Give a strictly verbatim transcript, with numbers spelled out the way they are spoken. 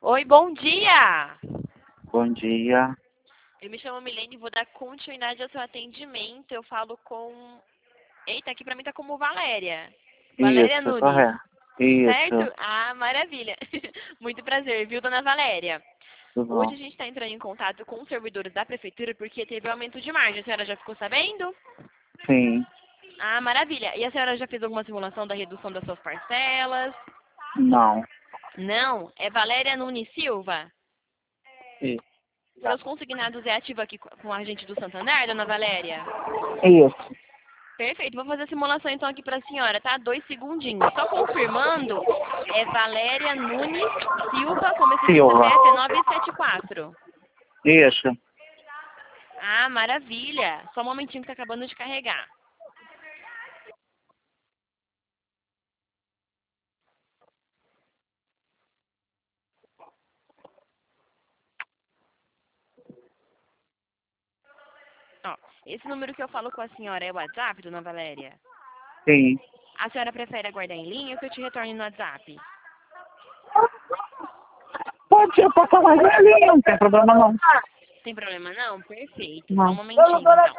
Oi, bom dia! Bom dia. Eu me chamo Milene e vou dar continuidade ao seu atendimento. Eu falo com... Eita, aqui pra mim tá como Valéria. Valéria Isso, Nunes, correto. Isso, certo? Ah, maravilha. Muito prazer, viu, dona Valéria? tudo Hoje bom. a gente está entrando em contato com os servidores da prefeitura porque teve aumento de margem. A senhora já ficou sabendo? Sim, Ah, maravilha. E a senhora já fez alguma simulação da redução das suas parcelas? não. Não, é Valéria Nunes Silva. Isso. Para os consignados é ativa aqui com a gente do Santander, dona Valéria? Isso. Perfeito, vou fazer a simulação então aqui para a senhora, tá? Dois segundinhos. Só confirmando, é Valéria Nunes Silva, como esse C Silva. P F é nove sete quatro. Isso. Ah, maravilha. Só um momentinho que tá acabando de carregar. Ó, esse número que eu falo com a senhora é o WhatsApp, dona Valéria? Sim. A senhora prefere aguardar em linha ou que eu te retorne no WhatsApp? Pode ser, pode falar ali, não tem problema não. Tem problema não? Perfeito. Só um Não. momentinho então.